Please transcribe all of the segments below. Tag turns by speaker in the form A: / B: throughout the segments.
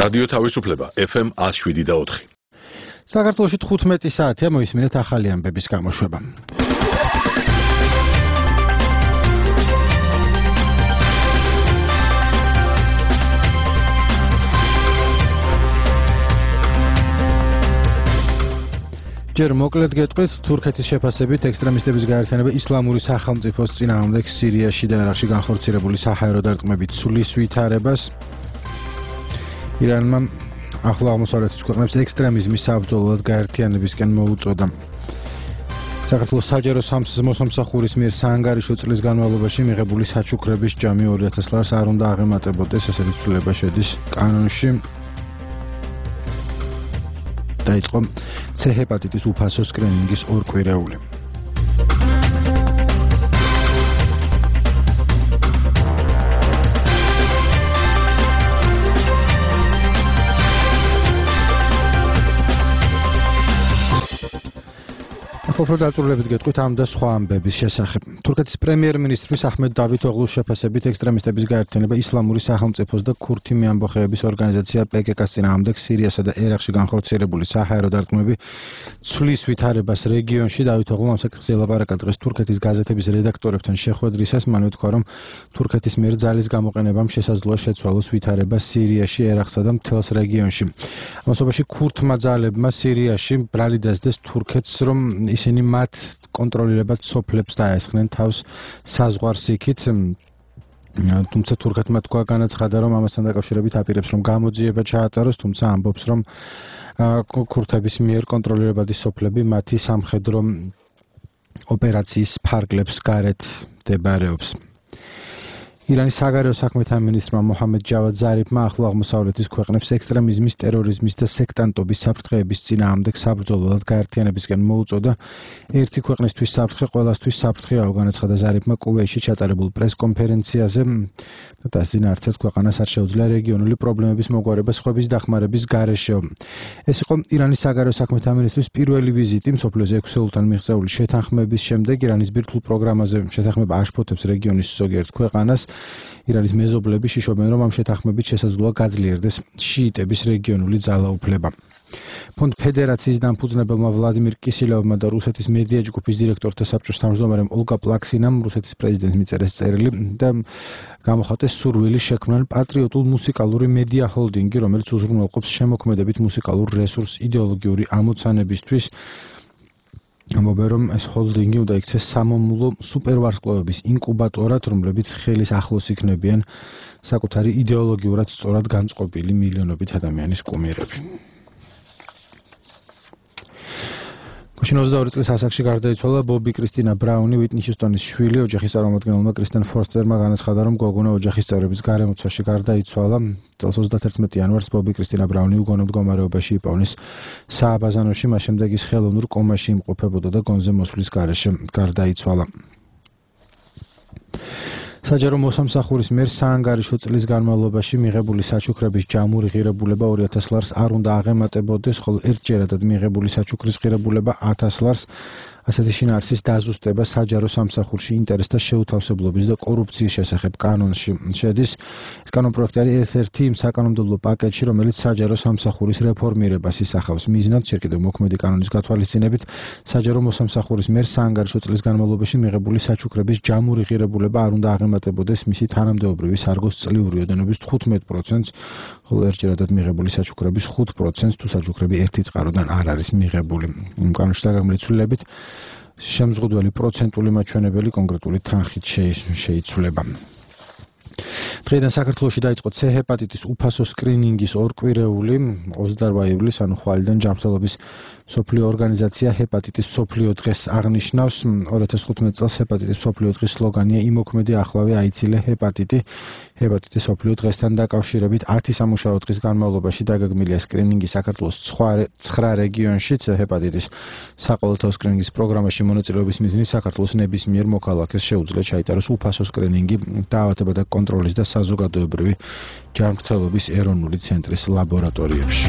A: რადიო თავისუფლება FM 107.4.
B: საქართველოში 15 საათია, მოისმინეთ ახალი ამბების გამოშვება. ჯერ მოკლედ გეტყვით, თურქეთის შეფასებით ექსტრემისტების გაერთიანება ისლამური სახელმწიფოს წინააღმდეგ სირიაში და ერაყში განხორციელებული საჰაერო დარტყმებით ცვლის ვითარებას. ირანმა ახლო აღმოსავლეთის ქვეყნებს ექსტრემიზმის საბრძოლოდ გაერთიანებისკენ მოუწოდა. საქართველოს საჯარო მოსამსახურის მიერ საანგარიშო წლის განმავლობაში მიღებული საჩუქრების ჯამი 2000 ლარს არ უნდა აღემატებოდეს, ესეთი ცვლილება შედის კანონში. დაიწყო C ჰეპატიტის უფასო სკრინინგის ორკვირეული. ახლა დაწურლებით გეტყვით ამ და სხვა ამბების შესახებ. თურქეთის პრემიერ-მინისტრის აჰმედ დავითოღლუს შეფასებით ექსტრემისტების გაერთიანება ისლამური სახელმწიფოს და ქურთი მეამბოხეების ორგანიზაცია PKK-ს წინააღმდეგ სირიასა და ერაყში განხორციელებული საჰაერო დარტყმები ცვლის ვითარებას რეგიონში. დავითოღლუ ამ საკითხზე ელაპარაკა დღეს თურქეთის გაზეთების რედაქტორებთან შეხვედრისას. მან უთქვა, რომ თურქეთის მიერ ძალის გამოყენებამ შესაძლოა შეცვალოს ვითარება სირიაში, ერაყსა და მთელს რეგიონში. ამასობაში ქურთმა ძალებმა სირიაში ბრალი დასდეს თურქეთს, რომ ისინი მათ კონტროლირებად სოფლებს დაესხნენ თავს საზღვარს იქით. თუმცა თურქეთმა თქვა განაცხადა, რომ ამასთან დაკავშირებით აპირებს, რომ გამოძიება ჩაატაროს, თუმცა ამბობს, რომ ქურთების მიერ კონტროლირებადი სოფლები მათი სამხედრო ოპერაციის ფარგლებს გარეთ მდებარეობს. ირანის საგარეო საქმეთა მინისტრმა მოჰამედ ჯავად ზარიფმა ახლო აღმოსავლეთის ქვეყნებს ექსტრემიზმის, ტერორიზმის და სექტანტობის საფრთხეების წინააღმდეგ საბრძოლოდ გაერთიანებისკენ მოუწოდა. ერთი ქვეყნისთვის საფრთხე ყველასთვის საფრთხეა, განაცხადა ზარიფმა კუვეითში ჩატარებულ პრესკონფერენციაზე. დასძინა არცერთ ქვეყანას არ შეუძლია რეგიონული პრობლემების მოგვარება სხვების დახმარების გარეშე. ეს იყო ირანის საგარეო საქმეთა მინისტრის პირველი ვიზიტი მსოფლიოს 6 ელთან მიღწეული შეთანხმების შემდეგ. ირანის ბირთვულ პროგრამაზე შეთანხმება აშფოთებს რეგიონის ზოგიერთ ქვეყანას. ირანის მეზობლები შიშობენ, რომ ამ შეთანხმებით შესაძლოა გაძლიერდეს შიიტების რეგიონული ძალაუფლება. ფონდ ფედერაციის დამფუძნებელმა ვლადიმირ კისილევმა და რუსეთის მედია ჯგუფის დირექტორთა საბჭოს თავმჯდომარემ ოლგა პლაქსინამ რუსეთის პრეზიდენტს მიწერეს წერილი და გამოხატეს სურვილი შექმნან პატრიოტულ მუსიკალური მედია ჰოლდინგი, რომელიც უზრუნველყოფს შემოქმედებით მუსიკალურ რესურსს იდეოლოგიური ამოცანებისთვის. ამბობენ, რომ ეს ჰოლდინგი უნდა იქცეს სამომულო სუპერვარსკვლავების ინკუბატორად, რომლებიც ხელის ახლოს იქნებიან საკუთარი იდეოლოგიურად სწორად განწყობილი მილიონობით ადამიანის კუმირები. მაშინ 22 წლის ასაკში გარდაიცვალა ბობი კრისტინა ბრაუნი, უიტნი ჰიუსტონის შვილი. ოჯახის წარმომადგენელმა კრისტენ ფორსტერმა განაცხადა, რომ გოგონა ოჯახის წევრების გარემოცვაში გარდაიცვალა. წელს 31 იანვარს ბობი კრისტინა ბრაუნი უგონო მდგომარეობაში იპოვნის სააბაზანოში, მას შემდეგ ის ხელოვნურ კომაში იმყოფებოდა და გონზე მოსვლის გარეშე გარდაიცვალა. საჯარო მოსამსახურის მიერ საანგარიშო წლის განმავლობაში მიღებული საჩუქრების ჯამური ღირებულება 2000 ლარს არ უნდა აღემატებოდეს, ხოლო ერთჯერადად მიღებული საჩუქრის ღირებულება 1000 ლარს. ასეთი შინაარსის დაზუსტება საჯარო სამსახურში ინტერესთა შეუთავსებლობის და კორუფციის შესახებ კანონში შედის. ეს კანონპროექტი არის ერთ-ერთი იმ საკანონმდებლო პაკეტში, რომელიც საჯარო სამსახურის რეფორმირებას ისახავს. მიზნად ჯერ კიდევ მოქმედი კანონის გათვალისწინებით საჯარო მოსამსახურის მიერ საანგარიშო წლის განმავლობაში მიღებული საჩუქრების ჯამური ღირებულება არ უნდა აღემატებოდეს მისი თანამდებობრივი სარგოს წლიური ოდენობის 15%, ხოლო ერთჯერადად მიღებული საჩუქრების 5%, თუ საჩუქრები ერთი წყაროდან არ არის მიღებული. კანონში დაგეგმილი ცვლილებით შემზღუდველი პროცენტული მაჩვენებელი კონკრეტული თანხით შეიცვლება. დღეიდან საქართველოში დაიწყო C ჰეპატიტის უფასო სკრინინგის ორკვირეული. 28 ივლისს, ანუ ხვალიდან ჯანმრთელობის მსოფლიო ორგანიზაცია ჰეპატიტის მსოფლიო დღეს აღნიშნავს. 2015 წელს ჰეპატიტის მსოფლიო დღის სლოგანია „იმოქმედი ახლავე აიცილე ჰეპატიტი“. ჰეპატიტის მსოფლიო დღესთან დაკავშირებით 10 სამუშაო დღის განმავლობაში დაგეგმილია სკრინინგი საქართველოს 9 რეგიონში. C ჰეპატიტის საყოველთაო სკრინინგის პროგრამაში მონაწილეობის მიზნით საქართველოს ნებისმიერ მოქალაქეს შეუძლია ჩაიტაროს უფასო სკრინინგი დაავადება და კონტროლის და საზოგადოებრივი ჯანმრთელობის ეროვნული ცენტრის ლაბორატორიებში.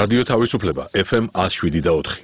A: რადიო თავისუფლება FM 107.4.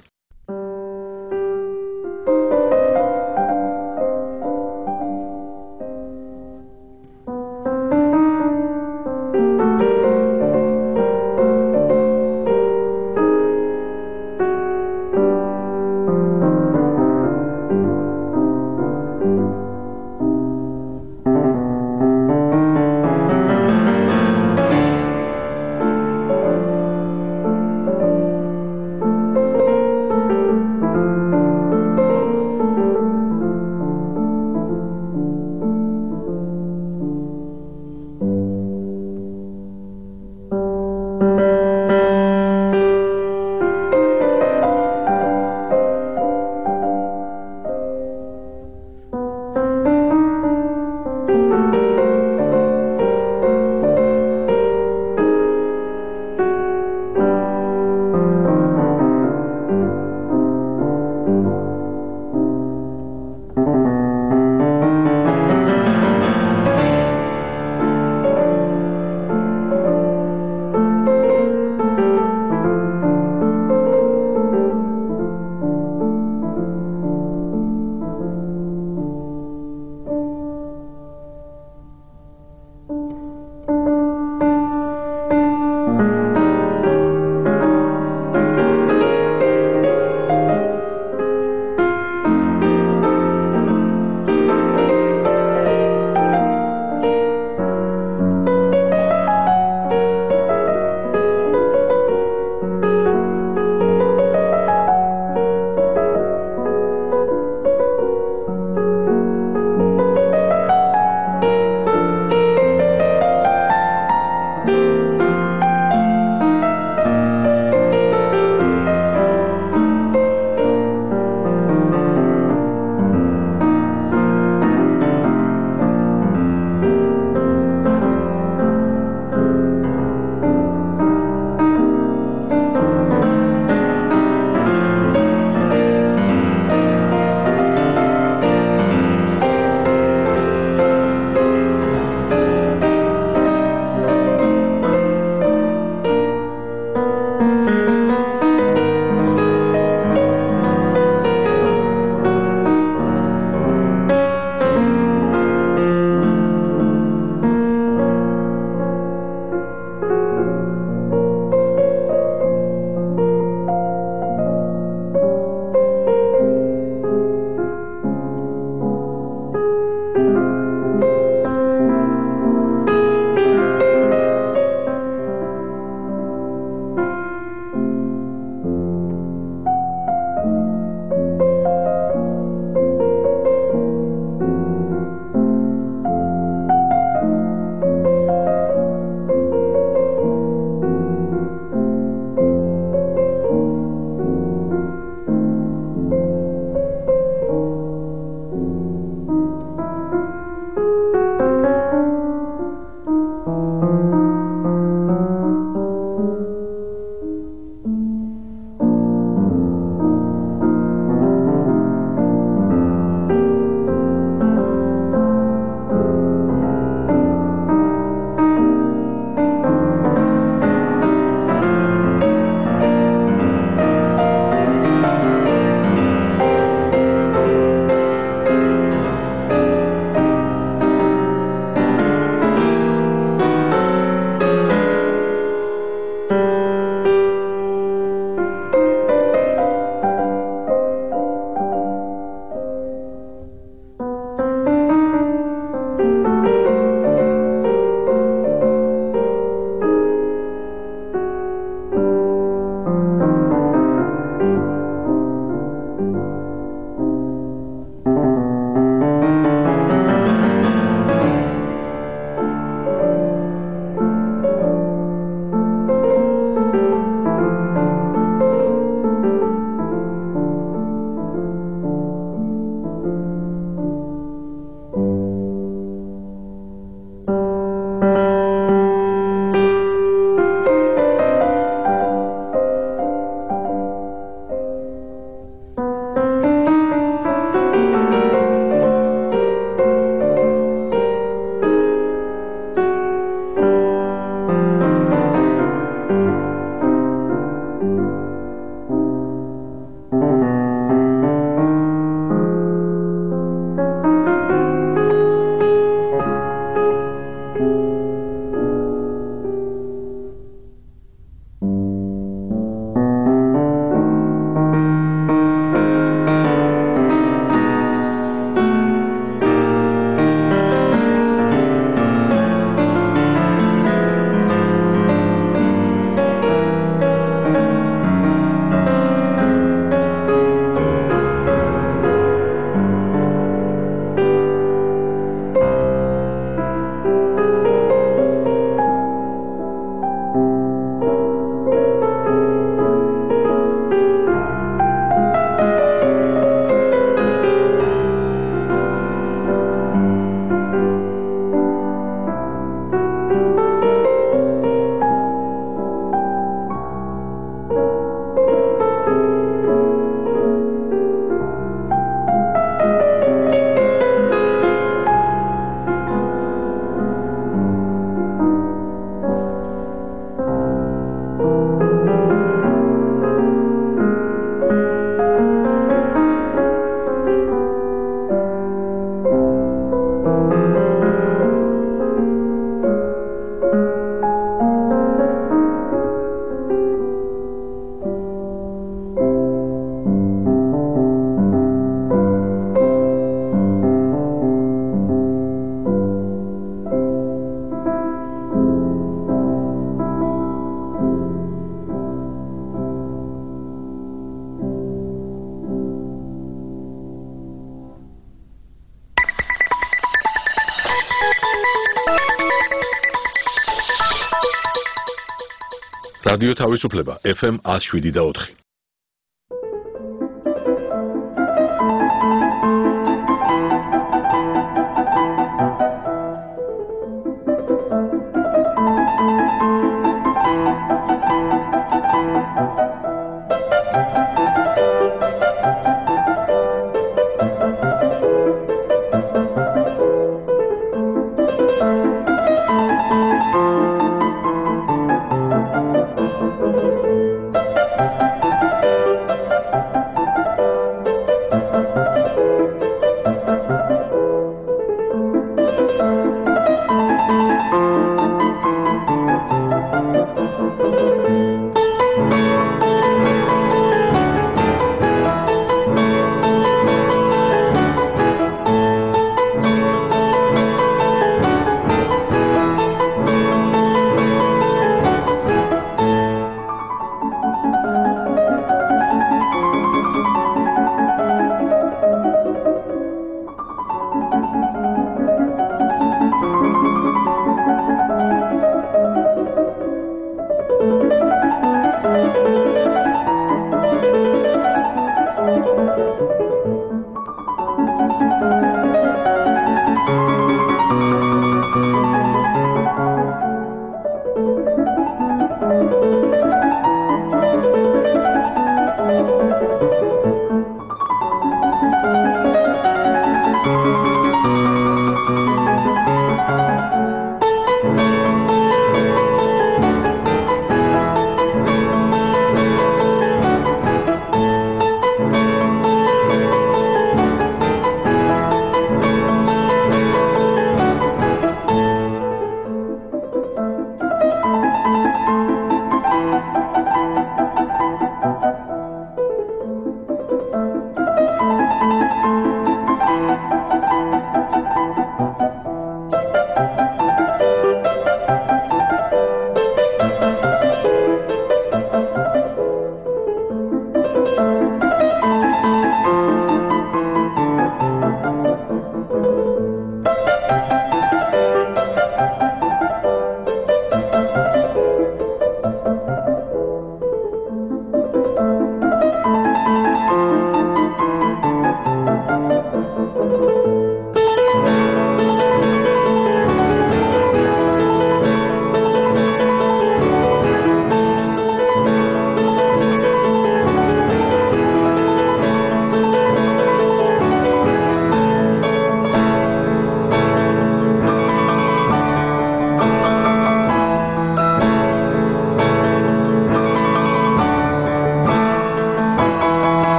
A: რადიო თავისუფლება FM 107.4.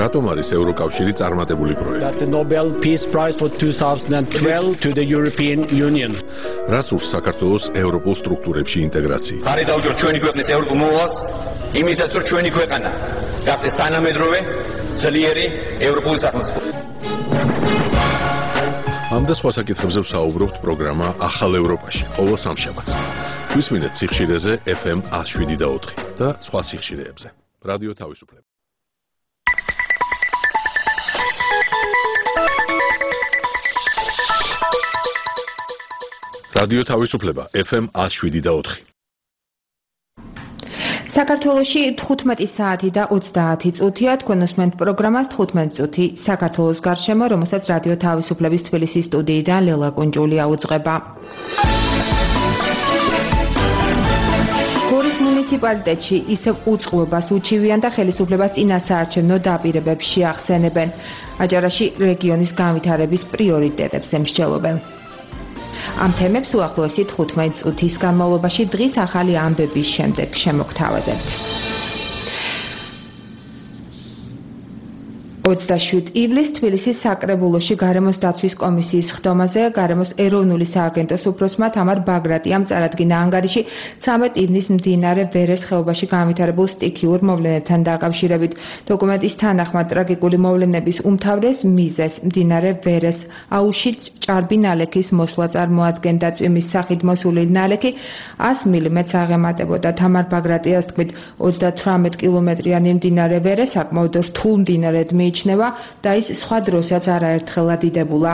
A: რატომ არის ევროკავშირი წარმატებული პროექტი?
C: The Nobel Peace Prize for 2012 to the European Union.
A: რას სურს საქართველოს ევროპულ სტრუქტურებში ინტეგრაცია?
D: ხარი დაუჭიროთ ჩვენი ქვეყნის ევროპულ მოვალს, იმისაც რომ ჩვენი ქვეყანა გახდეს თანამედროვე, ძლიერი ევროპული სახელმწიფო.
A: ამ და სხვა საკითხებზე ვსაუბრობთ პროგრამა ახალ ევროპაში ყოველ სამშაბათს. გვისმინეთ სიხშირეზე FM 107.4 და სხვა სიხშირეებზე. რადიო თავისუფლება. რადიო თავისუფლება FM 107.4.
E: საქართველოში 15 საათი და 30 წუთია, თქვენ უსმენთ პროგრამას 15 წუთი საქართველოს გარშემო, რომელსაც რადიო თავისუფლების თბილისის სტუდიიდან ლელა კუნჯული აუძღვება. გორის მუნიციპალიტეტში ისევ უწყლობას უჩივიან და ხელისუფლებას წინასაარჩევნო დაპირებებს შეახსენებენ. აჭარაში რეგიონის განვითარების პრიორიტეტებს ემსჯელობენ. ამ თემებს უახლოესი 15 წუთის განმავლობაში დღის ახალი ამბების შემდეგ შემოგთავაზებთ. 27 ივლისს თბილისის საკრებულოში გარემოს დაცვის კომისიის ხდომაზე გარემოს ეროვნული სააგენტოს უფროსმა თამარ ბაგრატიამ წარადგინა ანგარიში 13 ივნისს მდინარე ვერეს ხეობაში განვითარებულ სტიქიურ მოვლენებთან დაკავშირებით. დოკუმენტის თანახმად ტრაგიკული მოვლენების უმთავრეს მიზეზს მდინარე ვერეს აუზში ჭარბი ნალექის მოსვლა წარმოადგენდა. წვიმის სახით მოსული ნალექი 100 მმ-ს აღემატებოდა. თამარ ბაგრატიას თქმით 38 კილომეტრიანი მდინარე ვერე საკმაოდ რთულ მდინარედ მიიჩნევა და ის სხვა დროსაც არაერთხელ დიდებულა.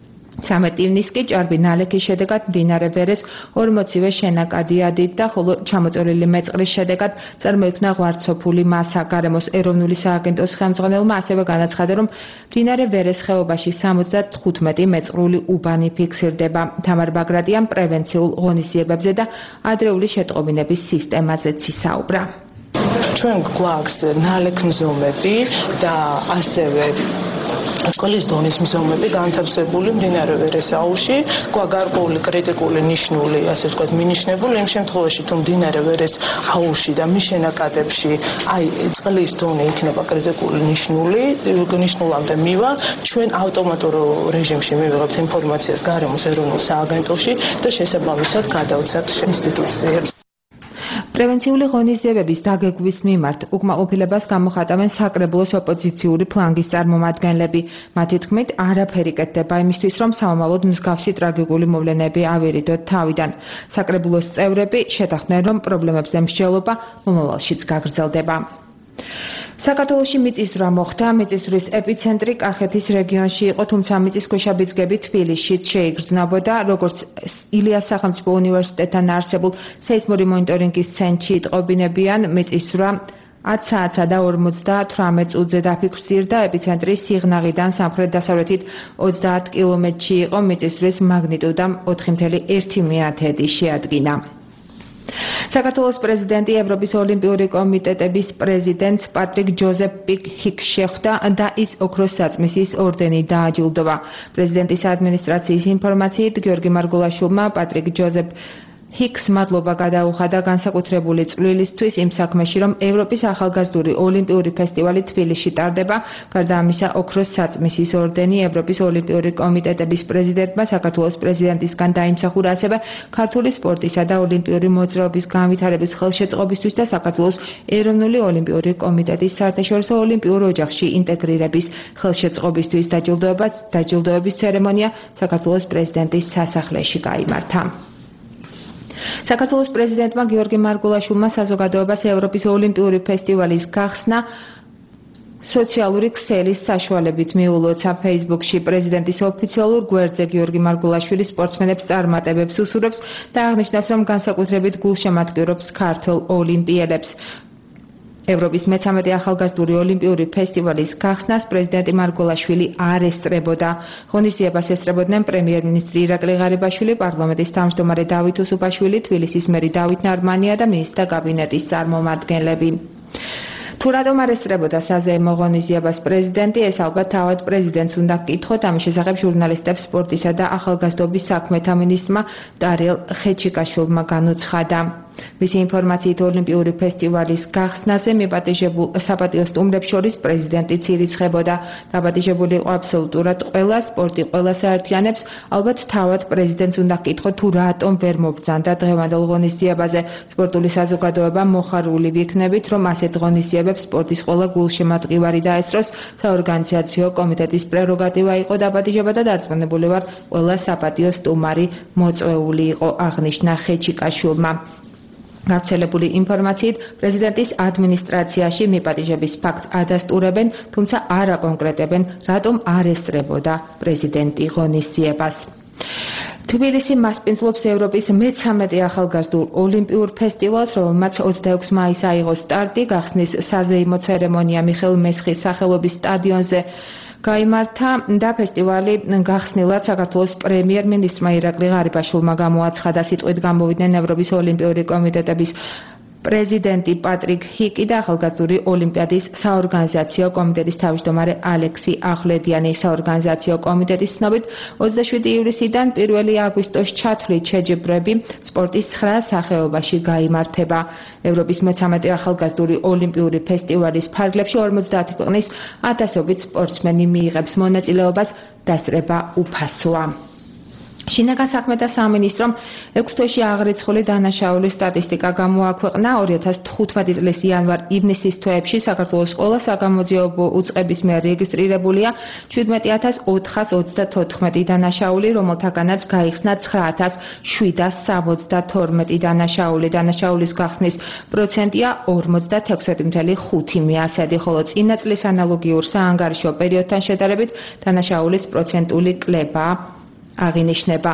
E: 13 ივნისს კი ჭარბი ნალექის შედეგად მდინარე ვერეს 40-ვე შენაკადი ადიდდა, ხოლო ჩამოწოლილი მეწყრის შედეგად წარმოიქმნა ღვარცოფული მასა. გარემოს ეროვნული სააგენტოს ხელმძღვანელმა ასევე განაცხადა, რომ მდინარე ვერეს ხეობაში 75 მეწყრული უბანი ფიქსირდება. თამარ ბაგრატიამ პრევენციულ ღონისძიებებზე და ადრეული შეტყობინების სისტემაზეც ისაუბრა.
F: ჩვენ გვაქვს ნალექმზომები და ასევე წყლის დონის მზომები განთავსებული მდინარე ვერეს აუზში, გარკვეული კრიტიკული ნიშნული, ასე ვთქვათ, მინიშნებული იმ შემთხვევაში, თუ მდინარე ვერეს აუზში და მის შენაკადებში წყლის დონე იქნება კრიტიკული ნიშნულამდე მივა, ჩვენ ავტომატურ რეჟიმში მივიღებთ ინფორმაციას გარემოს ეროვნულ სააგენტოში და შესაბამისად გადავცემთ ინსტიტუციებს.
E: პრევენციული ღონისძიებების დაგეგმვის მიმართ უკმაყოფილებას გამოხატავენ საკრებულოს ოპოზიციური ფლანგის წარმომადგენლები. მათი თქმით, არაფერი კეთდება იმისთვის, რომ სამომავლოდ მსგავსი ტრაგიკული მოვლენები ავირიდოთ თავიდან. საკრებულოს წევრები შეთანხმდნენ, რომ პრობლემებზე მსჯელობა მომავალშიც გაგრძელდება. საქართველოში მიწისძვრა მოხდა. მიწისძვრის ეპიცენტრი კახეთის რეგიონში იყო, თუმცა მიწისქვეშა ბიძგები თბილისშიც შეიგრძნობოდა. როგორც ილიას სახელმწიფო უნივერსიტეტთან არსებულ სეისმური მონიტორინგის ცენტრში იტყობინებიან, მიწისძვრა 10 საათსა და 58 წუთზე დაფიქსირდა. ეპიცენტრის სიღნაღიდან სამხრეთ-დასავლეთით 30 კილომეტრში იყო. მიწისძვრის მაგნიტუდა 4,1 შეადგინა. საქართველოს პრეზიდენტი ევროპის ოლიმპიური კომიტეტების პრეზიდენტს პატრიკ ჯოზეფ ჰიკს შეხვდა და ის ოქროს საწმისის ორდენით დააჯილდოვა. პრეზიდენტის ადმინისტრაციის ინფორმაციით, გიორგი მარგულაშვილმა პატრიკ ჯოზეფ ჰიკს მადლობა გადაუხადა განსაკუთრებული წვლილისთვის იმ საქმეში, რომ ევროპის ახალგაზრდული ოლიმპიური ფესტივალი თბილისში ტარდება. გარდა ამისა, ოქროს საწმისის ორდენი ევროპის ოლიმპიური კომიტეტების პრეზიდენტმა საქართველოს პრეზიდენტისგან დაიმსახურა ასევე ქართული სპორტისა და ოლიმპიური მოძრაობის განვითარების ხელშეწყობისთვის და საქართველოს ეროვნული ოლიმპიური კომიტეტის საერთაშორისო ოლიმპიურ ოჯახში ინტეგრირების ხელშეწყობისთვის. დაჯილდოების ცერემონია საქართველოს პრეზიდენტის სასახლეში გაიმართა. საქართველოს პრეზიდენტმა გიორგი მარგულაშვილმა საზოგადოებას ევროპის ოლიმპიური ფესტივალის გახსნა სოციალური ქსელის საშუალებით მიულოცა. Facebook-ში პრეზიდენტის ოფიციალურ გვერდზე გიორგი მარგულაშვილი სპორტსმენებს წარმატებებს უსურვებს და აღნიშნავს, რომ განსაკუთრებით გულშემატკივრობს ქართველ ოლიმპიელებს. ევროპის მე-13 ახალგაზრდული ოლიმპიური ფესტივალის გახსნას პრეზიდენტი მარგულაშვილი არ ესწრებოდა. ღონისძიებას ესწრებოდნენ პრემიერ-მინისტრი ირაკლი ღარიბაშვილი, პარლამენტის თავმჯდომარე დავით უსუპაშვილი, თბილისის მერი დავით ნარმანია და მინისტრთა კაბინეტის წარმომადგენლები. თუ რატომ არ ესწრებოდა საზეიმო ღონისძიებას პრეზიდენტი, ეს ალბათ თავად პრეზიდენტს უნდა გკითხოთ. ამის შესახებ ჟურნალისტებს სპორტისა და ახალგაზრდობის საქმეთა მინისტრმა დარიელ ხეჩიკაშვილმა განუცხადა. მისი ინფორმაციით ოლიმპიური ფესტივალის გახსნაზე მიპატიჟებულ საპატიო სტუმრებს შორის პრეზიდენტი ირიცხებოდა. დაპატიჟებული იყო აბსოლუტურად ყველა, სპორტი ყველას აერთიანებს. ალბათ თავად პრეზიდენტს უნდა გკითხოთ თუ რატომ ვერ მობრძანდა დღევანდელ ღონისძიებაზე. სპორტული საზოგადოება მოხარული ვიქნებით, რომ ასეთ ღონისძიებებს სპორტის ყველა გულშემატყივარი დაესწროს. საორგანიზაციო კომიტეტის პრეროგატივა იყო დაპატიჟება და დარწმუნებული ვარ, ყველა საპატიო სტუმარი მოწვეული იყო, აღნიშნა ხეჩიკაშვილმა. გავრცელებული ინფორმაციით პრეზიდენტის ადმინისტრაციაში მიპატიჟების ფაქტს ადასტურებენ, თუმცა არ აკონკრეტებენ, რატომ არ ესწრებოდა პრეზიდენტი ღონისძიებას. თბილისი მასპინძლობს ევროპის მე-13 ახალგაზრდულ ოლიმპიურ ფესტივალს, რომელმაც 26 მაისს აიღო სტარტი. გახსნის საზეიმო ცერემონია მიხეილ მესხის სახელობის სტადიონზე გაიმართა და ფესტივალი გახსნილად საქართველოს პრემიერ-მინისტრმა ირაკლი ღარიბაშვილმა გამოაცხადა. სიტყვით გამოვიდნენ ევროპის ოლიმპიური კომიტეტების პრეზიდენტი პატრიკ ჰიკი და ახალგაზრდული ოლიმპიადის საორგანიზაციო კომიტეტის თავმჯდომარე ალექსი ახვლედიანი. საორგანიზაციო კომიტეტის ცნობით 27 ივლისიდან 1 აგვისტოს ჩათვლით შეჯიბრები სპორტის 9 სახეობაში გაიმართება. ევროპის მე-13 ახალგაზრდული ოლიმპიური ფესტივალის ფარგლებში 50 ქვეყნის ათასობით სპორტსმენი მიიღებს მონაწილეობას, დასწრება უფასოა. შინაგან საქმეთა სამინისტრომ 6 თვეში აღრიცხული დანაშაულის სტატისტიკა გამოაქვეყნა. 2015 წლის იანვარ-ივნისის თვეებში საქართველოს ყველა საგამოძიებო უწყების მიერ რეგისტრირებულია 17434 დანაშაული, რომელთაგანაც გაიხსნა 9772 დანაშაული. დანაშაულის გახსნის პროცენტია 46.5%, ხოლო წინა წლის ანალოგიურ საანგარიშო პერიოდთან შედარებით დანაშაულის პროცენტული კლება აღინიშნება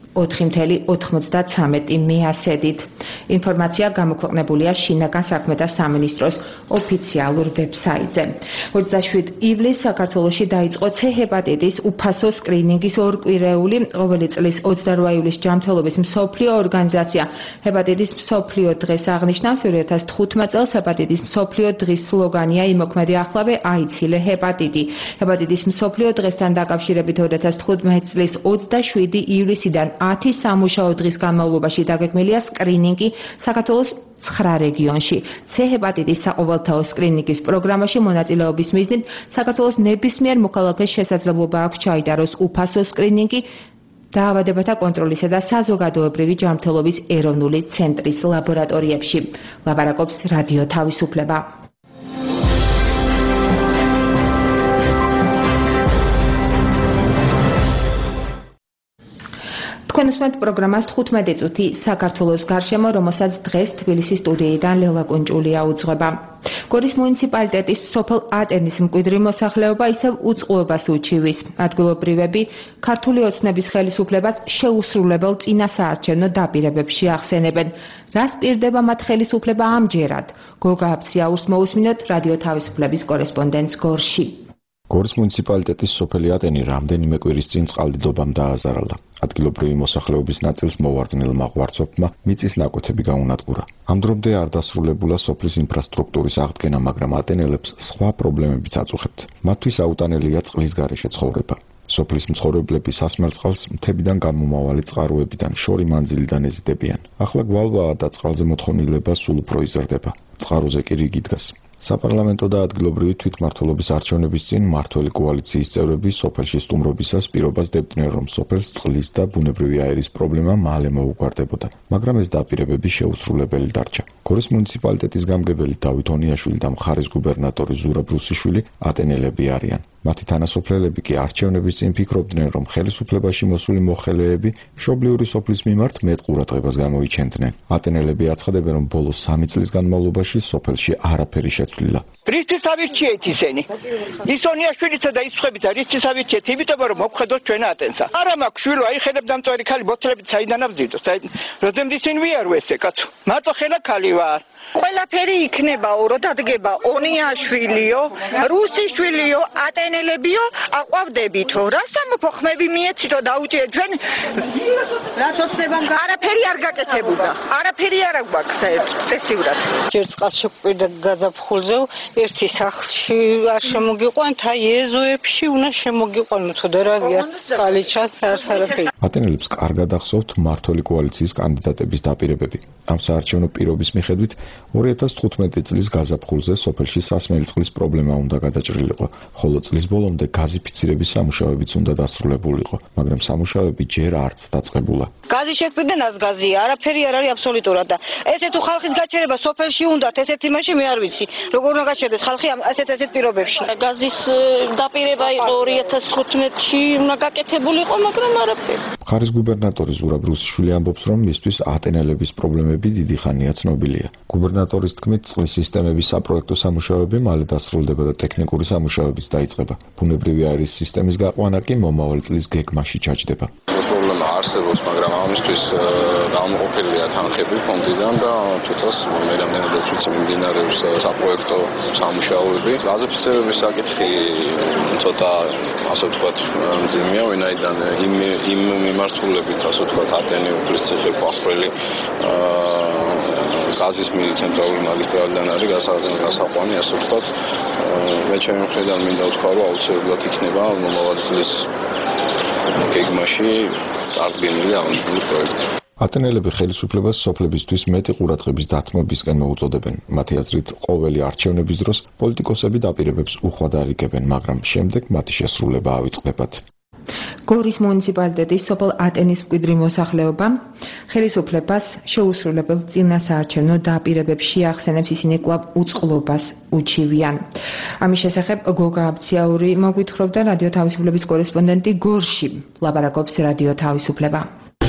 E: 4.93 მიასედით. ინფორმაცია გამოქვეყნებულია შინაგან საქმეთა სამინისტროს ოფიციალურ ვებსაიტზე. 27 ივლისს საქართველოში დაიწყო C ჰეპატიტის უფასო სკრინინგის ორკვირეული. ყოველი წლის 28 ივლისს ჯანმრთელობის მსოფლიო ორგანიზაცია ჰეპატიტის მსოფლიო დღეს აღნიშნავს. 2015 წელს ჰეპატიტის მსოფლიო დღის სლოგანია „იმოქმედი ახლავე, აიცილე ჰეპატიტი“. ჰეპატიტის მსოფლიო დღესთან დაკავშირებით 2015 წლის 27 ივლისიდან 10 სამუშაო დღის განმავლობაში დაგეგმილია სკრინინგი საქართველოს 9 რეგიონში. C ჰეპატიტის საყოველთაო სკრინინგის პროგრამაში მონაწილეობის მიზნით საქართველოს ნებისმიერ მოქალაქეს შესაძლებლობა აქვს ჩაიტაროს უფასო სკრინინგი დაავადებათა კონტროლისა და საზოგადოებრივი ჯანმრთელობის ეროვნული ცენტრის ლაბორატორიებში. ლაპარაკობს რადიო თავისუფლება. თქვენ უსმენთ პროგრამას 15 წუთი საქართველოს გარშემო, რომელსაც დღეს თბილისის სტუდიიდან ლელა კუნჭულია უძღვება. გორის მუნიციპალიტეტის სოფელ ატენის მკვიდრი მოსახლეობა ისევ უწყლობას უჩივის. ადგილობრივები ქართული ოცნების ხელისუფლებას შეუსრულებელ წინასაარჩევნო დაპირებებში ახსენებენ. რას პირდება მათ ხელისუფლება ამჯერად? გოგა აფციაურს მოусმინოთ რადიო თავისუფლების კორესპონდენტს გორში.
G: გორის მუნიციპალიტეტის სოფელი ატენი რამდენიმე კვირის წინ წყალდიდობამ დააზარალა. ადგილობრივი მოსახლეობის ნაწილს მოვარდნილმა ღვარცობმა მიწის ნაკვეთები გაუნადგურა. ამ დრომდე არ დასრულებულა სოფლის ინფრასტრუქტურის აღდგენა, მაგრამ ატენელებს სხვა პრობლემებიც აწუხებთ. მათთვის აუტანელია წყლის გარეშე ცხოვრება. სოფლის მცხოვრებლები სასმელ წყალს მთებიდან გამომავალი წყაროებიდან შორი მანძილიდან ეზიდებიან. ახლა გვალვაა და წყალზე მოთხოვნილება სულ უფრო იზრდება. წყაროზე კი რიგი დგას. საპარლამენტო და ადგილობრივი თვითმმართველობის არჩევნების წინ მმართველი კოალიციის წევრები სოფელში სტუმრობისას პირობას დებდნენ, რომ სოფელს წყლის და ბუნებრივი აერის პრობლემა მალე მოუგვარდებოდა, მაგრამ ეს დაპირებები შეუსრულებელი დარჩა. გორის მუნიციპალიტეტის გამგებელი დავით ონიაშვილი და მხარის გუბერნატორი ზურაბ რუსიშვილი ატენელები არიან. მათი თანასოფლელები კი არჩევნების წინ ფიქრობდნენ, რომ ხელისუფლებაში მოსული მოხელეები მშობლიური სოფლის მიმართ მეტ ყურადღებას გამოიჩენდნენ. ატენელები აცხადებენ, რომ ბოლო 3 წლის განმავლობაში სოფელში არაფერი შეცვლილა.
H: რისთვის ავირჩიეთ ისინი? ის ონიაშვილიცა და ის ხებიცა რისთვის ავირჩიეთ? იმიტომ რომ მოგხედოთ ჩვენ ატენსა. არა მაქვს შვილო, აი ხელებდამწვერი ქალი ბოთლებით საიდან აბზიდოს? როდემდე ისინი ვიარო ესე კაცო. მარტო ხელა ქალი ვარ. ყველაფერი იქნებაო, რო დადგება ონიაშვილიო, რუსიშვილიო, ატენი ატენელებიო აყვავდებითო რა სამოფო ხმები მიეცითო დაუჭირე ჩვენ რაც ოცნება არაფერი არ გაკეთებულა არაფერი არ აქვს წესიურად
F: ჯერ წყალშეკვირდა გაზაფხულზე ერთი სახლში არ შემოგიყვანთ აი ეზოებში უნდა შემოგიყვანოთ და რა გიას წყალი ჩანს არაფერი
G: ატენელებს კარგად ახსოვთ მმართველი კოალიციის კანდიდატების დაპირებები ამ საარჩევნო პირობის მიხედვით 2015 წლის გაზაფხულზე სოფელში სასმელი წყლის პრობლემა უნდა გადაჭრილიყო ხოლო წლის ბოლომდე გაზიფიცირების სამუშაოებიც უნდა დასრულებულიყო მაგრამ სამუშაოები ჯერ არც დაწყებულა
F: გაზი შეკვირდანაც გაზია არაფერი არ არის აბსოლუტურად და ესე თუ ხალხის გაჩერება სოფელში უნდათ ესეთ იმაში მე არ ვიცი როგორ უნდა გაჩერდეს ხალხი ესეთ პირობებში
I: გაზის დაპირება იყო 2015-ში უნდა გაკეთებულიყო მაგრამ არაფერი
G: მხარის გუბერნატორი ზურაბ რუსიშვილი ამბობს რომ მისთვის ატენელების პრობლემები დიდი ხანია ცნობილია გუბერნატორის თქმით წყლის სისტემების საპროექტო სამუშაოები მალე დასრულდება და ტექნიკური სამუშაოებიც დაიწყება ბუნებრივი აირის სისტემის გაყვანა კი მომავალ წლის გეგმაში ჩაჯდება
J: პრობლემა არსებობს მაგრამ ამისთვის გამოყოფილია თანხები ფონდიდან და თვითონ მე რამდენადაც ვიცი მიმდინარეობს საპროექტო სამუშაოები გაზიფიცირების საკითხი ცოტა ასე ვთქვათ მძიმეა ვინაიდან იმ მიმართულებით ასე ვთქვათ ატენი უფლის ციხე ყვახველი გაზის მიერ ცენტრალური მაგისტრალიდან არის გასაყვანი ასე ვთქვათ მე ჩემი მხრიდან მინდა ვთქვა რომ აუცილებლად იქნება მომავალ წლის გეგმაში წარდგენილი აღნიშნული პროექტი
G: ატენელები ხელისუფლებას სოფლებისთვის მეტი ყურადღების დათმობისკენ მოუწოდებენ. მათი აზრით, ყოველი არჩევნების დროს პოლიტიკოსები დაპირებებს უხვად არიგებენ, მაგრამ შემდეგ მათი შესრულება ავიწყდებათ.
E: გორის მუნიციპალიტეტის სოფელ ატენის მკვიდრი მოსახლეობა ხელისუფლებას შეუსრულებელ წინასაარჩევნო დაპირებებს შეახსენებს ისინი კვლავ უწყლობას უჩივიან. ამის შესახებ გოგა აბციაური მოგვითხრობდა რადიო თავისუფლების კორესპონდენტი გორში. ლაპარაკობს რადიო თავისუფლება.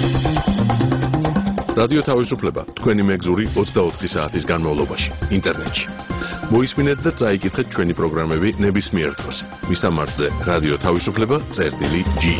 A: რადიო თავისუფლება თქვენი მეგზური 24 საათის განმავლობაში ინტერნეტში. მოისმინეთ და წაიკითხეთ ჩვენი პროგრამები ნებისმიერ დროს. მისამართზე რადიო თავისუფლება.ge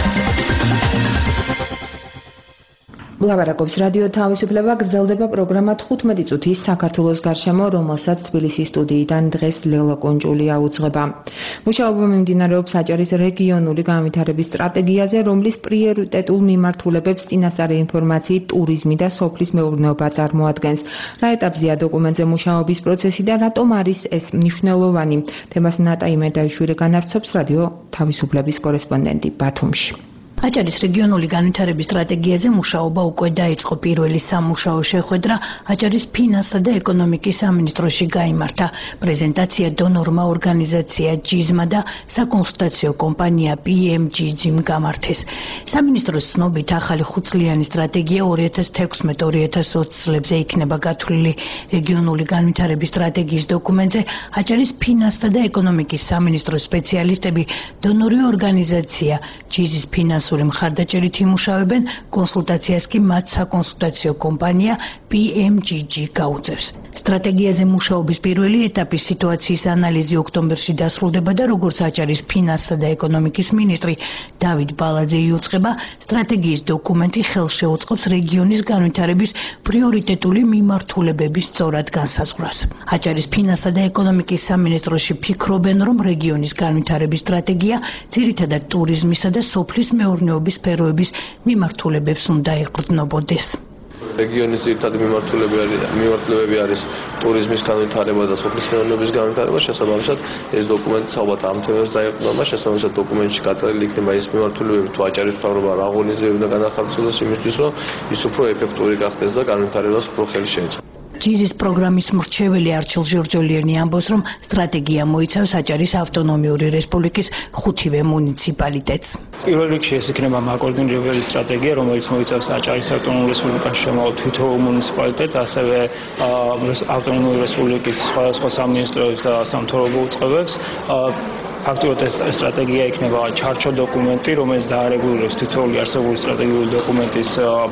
E: ლაპარაკობს რადიო თავისუფლება გრძელდება პროგრამა 15 წუთის საქართველოს გარშემო, რომელსაც თბილისის სტუდიიდან დღეს ლელა კონჭულია უძღვება. მუშაობა მიმდინარეობს აჭარის რეგიონული განვითარების სტრატეგიაზე, რომლის პრიორიტეტულ მიმართულებებს წინასწარი ინფორმაციით ტურიზმი და სოფლის მეურნეობა წარმოადგენს. რა ეტაპზეა დოკუმენტზე მუშაობის პროცესი და რატომ არის ეს მნიშვნელოვანი? თემას ნატა იმედაიშვილი განავრცობს რადიო თავისუფლების კორესპონდენტი ბათუმში.
K: აჭარის რეგიონული განვითარების სტრატეგიაზე მუშაობა უკვე დაიწყო. პირველი სამუშაო შეხვედრა აჭარის ფინანსთა და ეკონომიკის სამინისტროში გაიმართა. პრეზენტაცია დონორმა ორგანიზაცია ჯიზმა და საკონსულტაციო კომპანია PMGG-მ გამართეს. სამინისტროს ცნობით ახალი ხუთწლიანი სტრატეგია 2016-2020 წლებზე იქნება გათვლილი. რეგიონული განვითარების სტრატეგიის დოკუმენტზე აჭარის ფინანსთა და ეკონომიკის სამინისტროს სპეციალისტები დონორი ორგანიზაცია ჯიზის ფინანსური მხარდაჭერით იმუშავებენ, კონსულტაციას კი მათ საკონსულტაციო კომპანია PMGG გაუწევს. სტრატეგიაზე მუშაობის პირველი ეტაპი სიტუაციის ანალიზი ოქტომბერში დასრულდება და როგორც აჭარის ფინანსთა და ეკონომიკის მინისტრი დავით ბალაძე იუწყება, სტრატეგიის დოკუმენტი ხელს შეუწყობს რეგიონის განვითარების პრიორიტეტული მიმართულებების სწორად განსაზღვრას. აჭარის ფინანსთა და ეკონომიკის სამინისტროში ფიქრობენ, რომ რეგიონის განვითარების სტრატეგია ძირითადად ტურიზმისა და სოფლის მეურნეობის სფეროების მიმართულებებს უნდა ეყრდნობოდეს.
L: რეგიონის ძირითადი მიმართულებები არის ტურიზმის განვითარება და სოფლის მეურნეობის განვითარება. შესაბამისად, ეს დოკუმენტი ალბათ ამ თემებს დაეყრდნობა. შესაბამისად, დოკუმენტში გაწერილი იქნება ის მიმართულებები, თუ აჭარის მთავრობა რა ღონისძიებები და განახორციელოს იმისთვის, რომ ის უფრო ეფექტური გახდეს და განვითარებას უფრო ხელი შეეწყოს.
K: ჯიზის პროგრამის მრჩეველი არჩილ ჟორჯოლიანი ამბობს, რომ სტრატეგია მოიცავს აჭარის ავტონომიური რესპუბლიკის 5-ვე მუნიციპალიტეტს.
M: პირველ რიგში ეს იქნება მაკოორდინირებელი სტრატეგია, რომელიც მოიცავს აჭარის ავტონომურ რესპუბლიკას შემოვალ 5-ოვე მუნიციპალიტეტს, ასევე ავტონომიური რესპუბლიკის სხვადასხვა სამინისტროებს და სამთავრობო უწყებებს. ფაქტობრივად ეს სტრატეგია იქნება ჩარჩო დოკუმენტი, რომელიც დაარეგულირებს თითოეული არსებული სტრატეგიული დოკუმენტის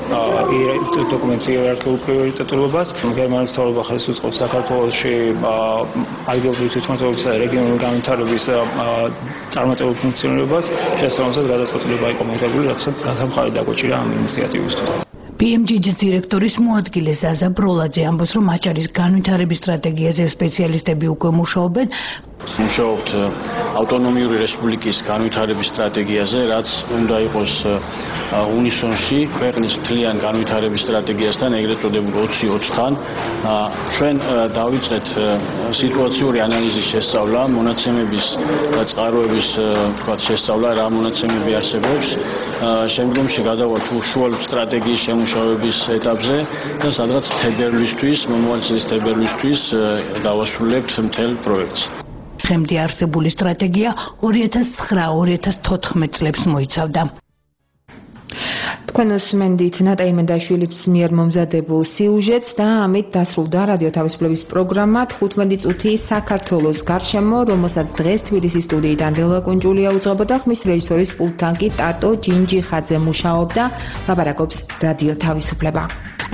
M: იერარქიულ პრიორიტეტულობას. გერმანიის მთავრობა ხელს უწყობს საქართველოში ადგილობრივი თვითმმართველობისა და რეგიონული განვითარების წარმატებულ ფუნქციონირებას. შესაბამისად, გადაწყვეტილება იყო მიღებული, რათა მხარი დაგვეჭირა ამ ინიციატივისთვის.
K: PMGG-ის დირექტორის მოადგილე ზაზა ბროლაძე ამბობს, რომ აჭარის განვითარების სტრატეგიაზე სპეციალისტები უკვე მუშაობენ.
M: მუშაობთ ავტონომიური რესპუბლიკის განვითარების სტრატეგიაზე, რაც უნდა იყოს უნისონში ქვეყნის მთლიან განვითარების სტრატეგიასთან, ეგრეთ წოდებულ 20-20-თან. ჩვენ დავიწყეთ სიტუაციური ანალიზის შესწავლა, მონაცემების და წყაროების შესწავლა, რა მონაცემები არსებობს. შემდგომში გადავართ უშუალოდ სტრატეგიის შემუშავების ეტაპზე და სადღაც თებერვლისთვის, მომავალი წლის თებერვლისთვის დავასრულებთ მთელ პროექტს.
K: ხემდე არსებული სტრატეგია 2009-2014 წლებს მოიცავდა.
E: თქვენ უსმენდით ნატა იმედაშვილის მიერ მომზადებულ სიუჟეტს და ამით დასრულდა რადიო თავისუფლების პროგრამა 15 წუთი საქართველოს გარშემო, რომელსაც დღეს თბილისის სტუდიიდან დელა კუნჯულია უძღვებოდა, ხმის რეჟისორის პულტთან კი ტატო ჯინჯიხაძე მუშაობდა. ლაპარაკობს რადიო თავისუფლება.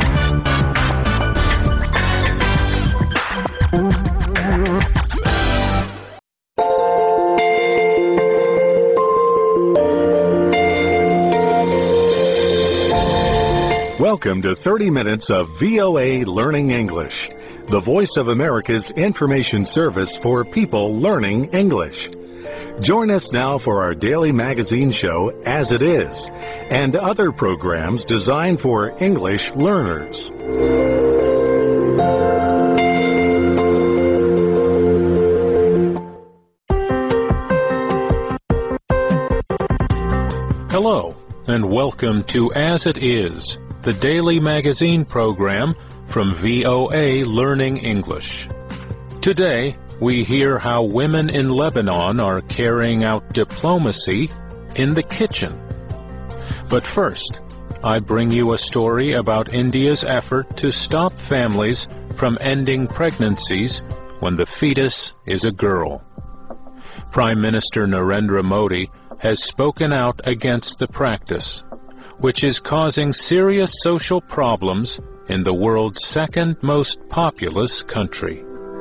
N: Welcome to 30 minutes of VOA Learning English, the Voice of America's information service for people learning English. Join us now for our daily magazine show, As It Is, and other programs designed for English learners. Hello, and welcome to As It Is, the daily magazine program from VOA Learning English. Today, we hear how women in Lebanon are carrying out diplomacy in the kitchen. But first, I bring you a story about India's effort to stop families from ending pregnancies when the fetus is a girl. Prime Minister Narendra Modi has spoken out against the practice, which is causing serious social problems in the world's second most populous country.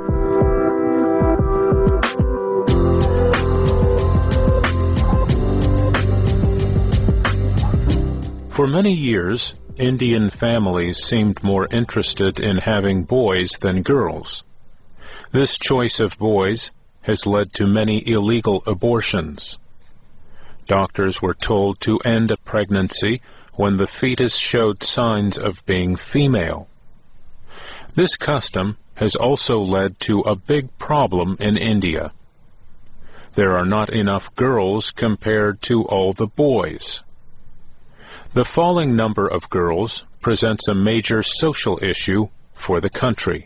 N: For many years, Indian families seemed more interested in having boys than girls. This choice of boys has led to many illegal abortions. Doctors were told to end a pregnancy when the fetus showed signs of being female. This custom has also led to a big problem in India. There are not enough girls compared to all the boys. The falling number of girls presents a major social issue for the country.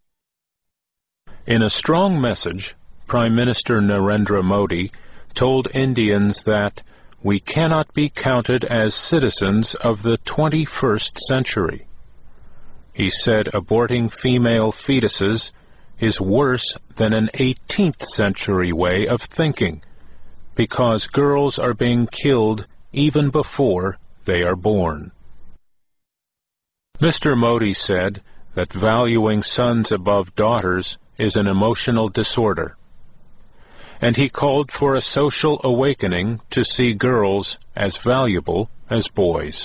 N: In a strong message, Prime Minister Narendra Modi told Indians that we cannot be counted as citizens of the 21st century. He said aborting female fetuses is worse than an 18th century way of thinking, because girls are being killed even before they are born. Mr. Modi said that valuing sons above daughters is an emotional disorder, and he called for a social awakening to see girls as valuable as boys.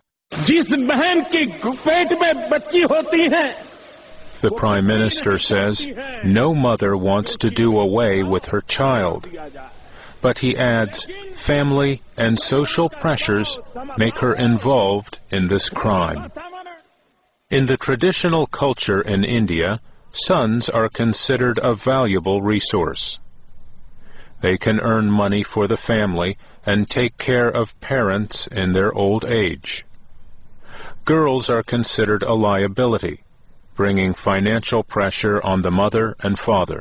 N: The Prime Minister says no mother wants to do away with her child, but he adds family and social pressures make her involved in this crime. In the traditional culture in India, sons are considered a valuable resource. They can earn money for the family and take care of parents in their old age. Girls are considered a liability, bringing financial pressure on the mother and father.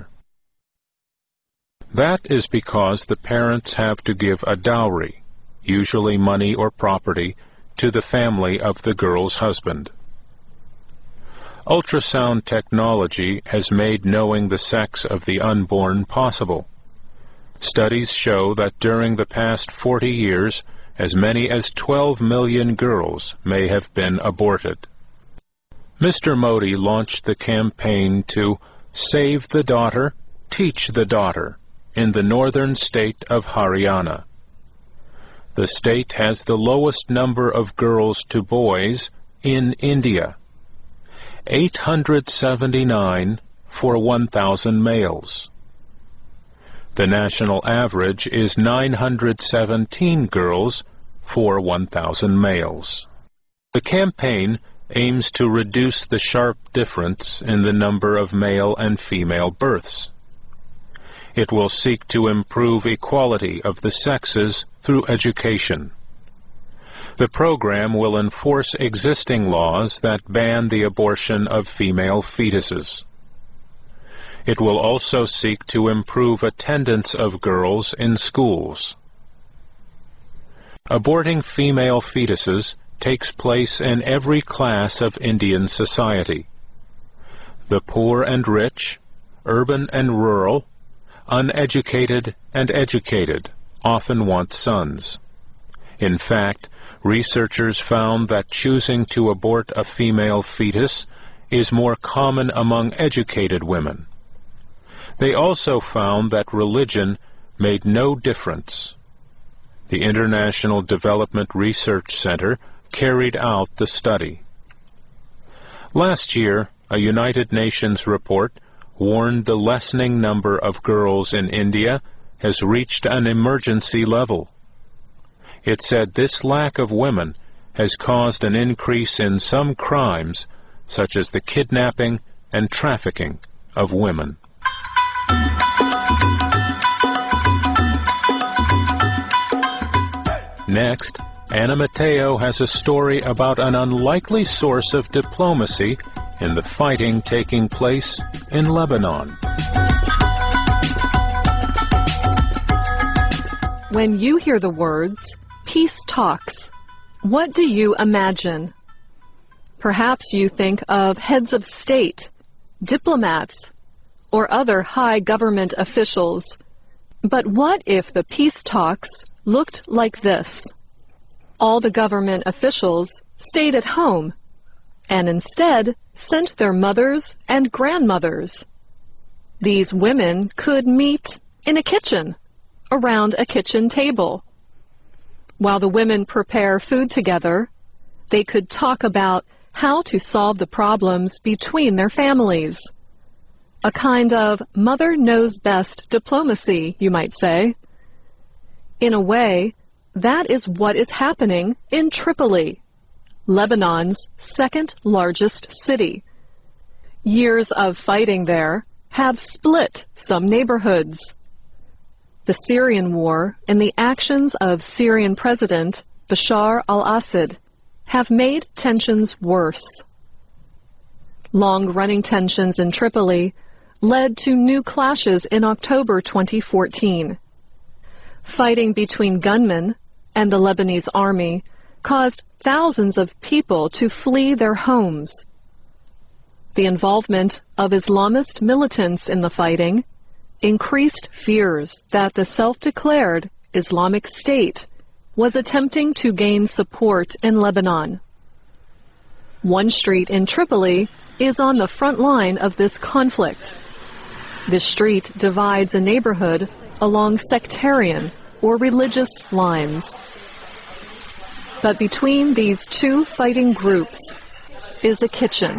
N: That is because the parents have to give a dowry, usually money or property, to the family of the girl's husband. Ultrasound technology has made knowing the sex of the unborn possible. Studies show that during the past 40 years, as many as 12 million girls may have been aborted. Mr. Modi launched the campaign to Save the Daughter, Teach the Daughter in the northern state of Haryana. The state has the lowest number of girls to boys in India, 879 for 1,000 males. The national average is 917 girls for 1,000 males. The campaign aims to reduce the sharp difference in the number of male and female births. It will seek to improve equality of the sexes through education. The program will enforce existing laws that ban the abortion of female fetuses. It will also seek to improve attendance of girls in schools. Aborting female fetuses takes place in every class of Indian society. The poor and rich, urban and rural, uneducated and educated often want sons. In fact, researchers found that choosing to abort a female fetus is more common among educated women. They also found that religion made no difference. The International Development Research Center carried out the study. Last year, a United Nations report warned the lessening number of girls in India has reached an emergency level. It said this lack of women has caused an increase in some crimes, such as the kidnapping and trafficking of women. Next, Anna Mateo has a story about an unlikely source of diplomacy in the fighting taking place in Lebanon.
O: When you hear the words, peace talks, what do you imagine? Perhaps you think of heads of state, diplomats, or other high government officials. But what if the peace talks looked like this? All the government officials stayed at home and instead sent their mothers and grandmothers. These women could meet in a kitchen, around a kitchen table. While the women prepare food together, they could talk about how to solve the problems between their families. A kind of mother knows best diplomacy, you might say. In a way, that is what is happening in Tripoli, Lebanon's second largest city. Years of fighting there have split some neighborhoods. The Syrian war and the actions of Syrian President Bashar al-Assad have made tensions worse. Long-running tensions in Tripoli led to new clashes in October 2014. Fighting between gunmen and the Lebanese army caused thousands of people to flee their homes. The involvement of Islamist militants in the fighting increased fears that the self-declared Islamic State was attempting to gain support in Lebanon. One street in Tripoli is on the front line of this conflict. This street divides a neighborhood along sectarian or religious lines. But between these two fighting groups is a kitchen.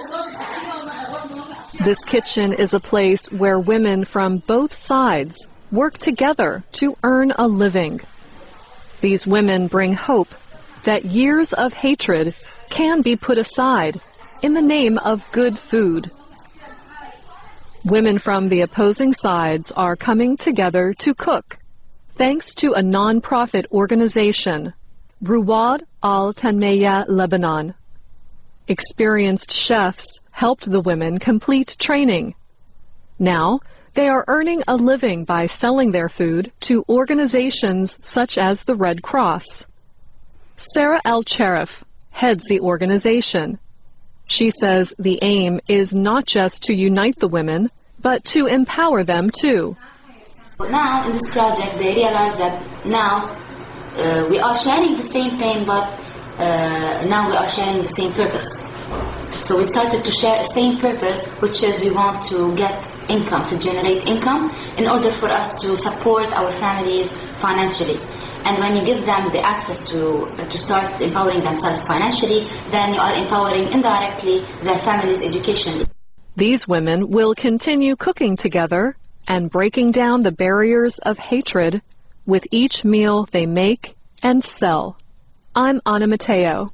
O: This kitchen is a place where women from both sides work together to earn a living. These women bring hope that years of hatred can be put aside in the name of good food. Women from the opposing sides are coming together to cook, thanks to a non-profit organization, Ruwad al-Tanmeya Lebanon. Experienced chefs helped the women complete training. Now, they are earning a living by selling their food to organizations such as the Red Cross. Sarah Al-Cherif heads the organization. She says the aim is not just to unite the women, but to empower them too.
P: Now in this project they realize that now we are sharing the same thing, but now we are sharing the same purpose. So we started to share the same purpose, which is we want to get income, to generate income in order for us to support our families financially. And when you give them the access to start empowering themselves financially, then you are empowering indirectly their families educationally.
O: These women will continue cooking together and breaking down the barriers of hatred with each meal they make and sell. I'm Anna Mateo.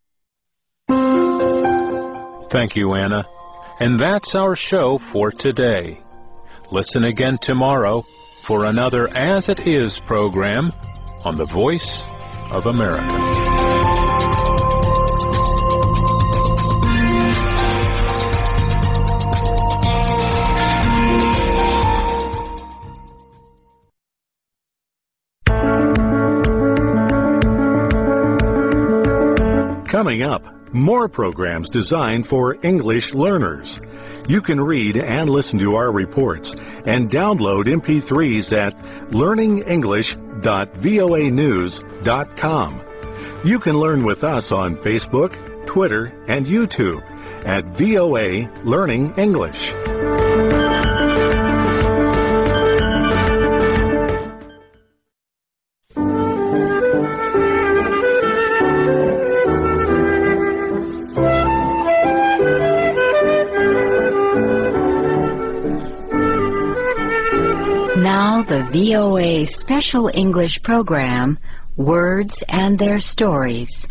N: Thank you, Anna. And that's our show for today. Listen again tomorrow for another As It Is program on the Voice of America.
Q: Coming up, more programs designed for English learners. You can read and listen to our reports and download MP3s at learningenglish.voanews.com. You can learn with us on Facebook, Twitter, and YouTube at VOA Learning English.
R: Now the VOA Special English program, Words and Their Stories.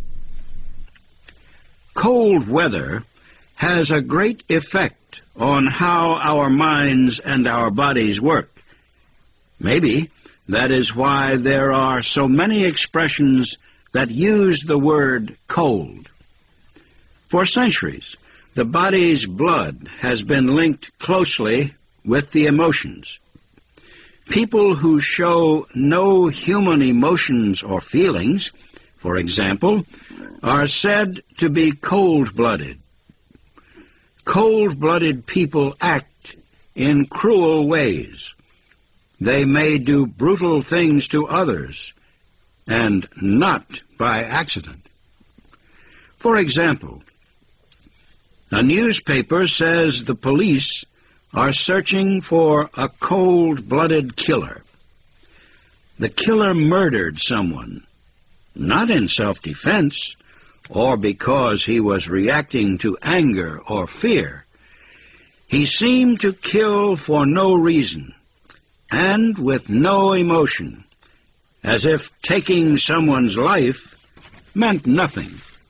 S: Cold weather has a great effect on how our minds and our bodies work. Maybe that is why there are so many expressions that use the word cold. For centuries, the body's blood has been linked closely with the emotions. People who show no human emotions or feelings, for example, are said to be cold-blooded. Cold-blooded people act in cruel ways. They may do brutal things to others, and not by accident. For example, a newspaper says the police are searching for a cold-blooded killer. The killer murdered someone, not in self-defense or because he was reacting to anger or fear. He seemed to kill for no reason and with no emotion, as if taking someone's life meant nothing.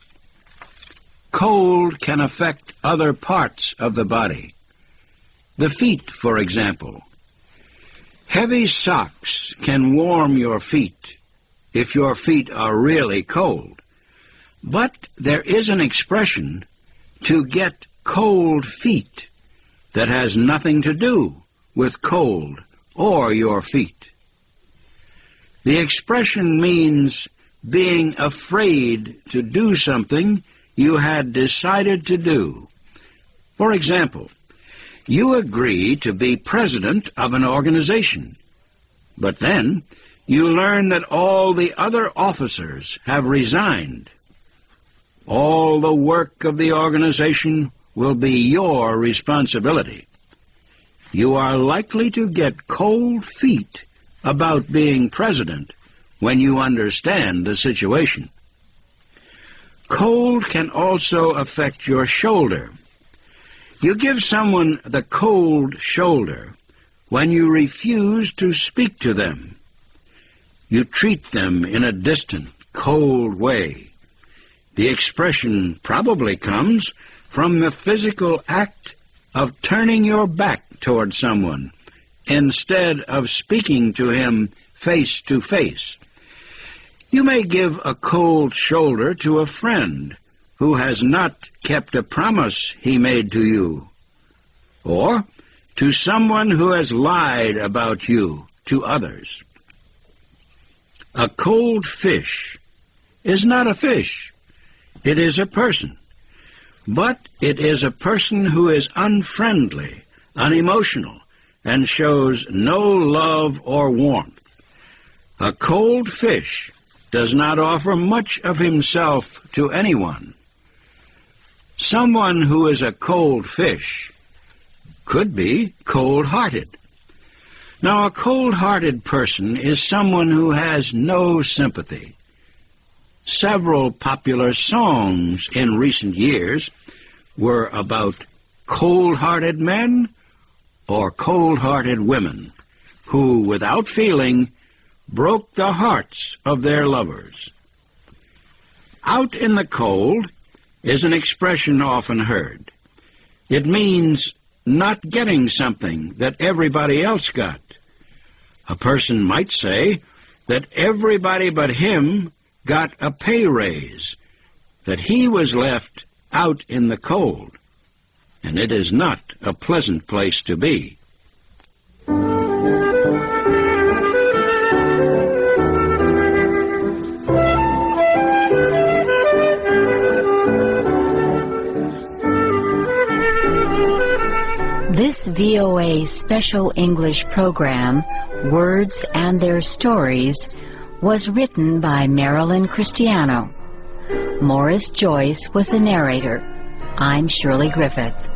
S: Cold can affect other parts of the body. The feet, for example. Heavy socks can warm your feet if your feet are really cold. But there is an expression, to get cold feet, that has nothing to do with cold or your feet. The expression means being afraid to do something you had decided to do. For example, you agree to be president of an organization, but then you learn that all the other officers have resigned. All the work of the organization will be your responsibility. You are likely to get cold feet about being president when you understand the situation. Cold can also affect your shoulder. You give someone the cold shoulder when you refuse to speak to them. You treat them in a distant, cold way. The expression probably comes from the physical act of turning your back toward someone instead of speaking to him face to face. You may give a cold shoulder to a friend who has not kept a promise he made to you, or to someone who has lied about you to others. A cold fish is not a fish. It is a person. But it is a person who is unfriendly, unemotional, and shows no love or warmth. A cold fish does not offer much of himself to anyone. Someone who is a cold fish could be cold-hearted. Now, a cold-hearted person is someone who has no sympathy. Several popular songs in recent years were about cold-hearted men or cold-hearted women who, without feeling, broke the hearts of their lovers. Out in the cold is an expression often heard. It means not getting something that everybody else got. A person might say that everybody but him got a pay raise, that he was left out in the cold, and it is not a pleasant place to be.
R: This VOA special English program, Words and Their Stories, was written by Marilyn Cristiano. Morris Joyce was the narrator. I'm Shirley Griffith.